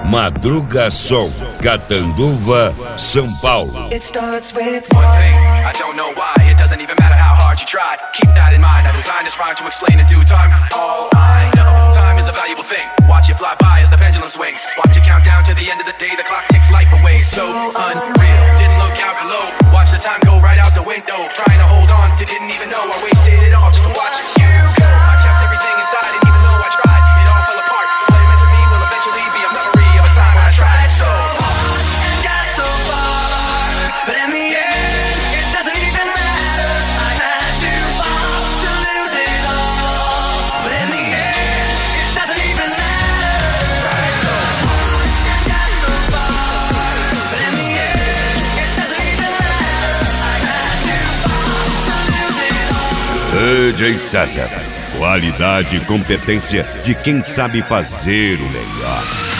Madruga Som, Catanduva, São Paulo. It starts with one thing, I don't know why. It doesn't even matter how hard you try. Keep that in mind, I designed this rhyme to explain in due time. All I know, time is a valuable thing. Watch it fly by as the pendulum swings. Watch it count down to the end of the day. The clock takes life away, so unreal. Didn't look out below, watch the time go right out the window. Trying to hold on to didn't even know I wasted it all just to watch you go. I kept everything inside and even though I tried, it all fell apart. What it meant to me will eventually be a memory of a time when I tried so hard and got so far. But in the end, it doesn't even matter. I had to fall to lose it all. But in the end, it doesn't even matter. Tried so hard and got so far. But in the end, it doesn't even matter. I had to fall to lose it all. DJ César, qualidade e competência de quem sabe fazer o melhor.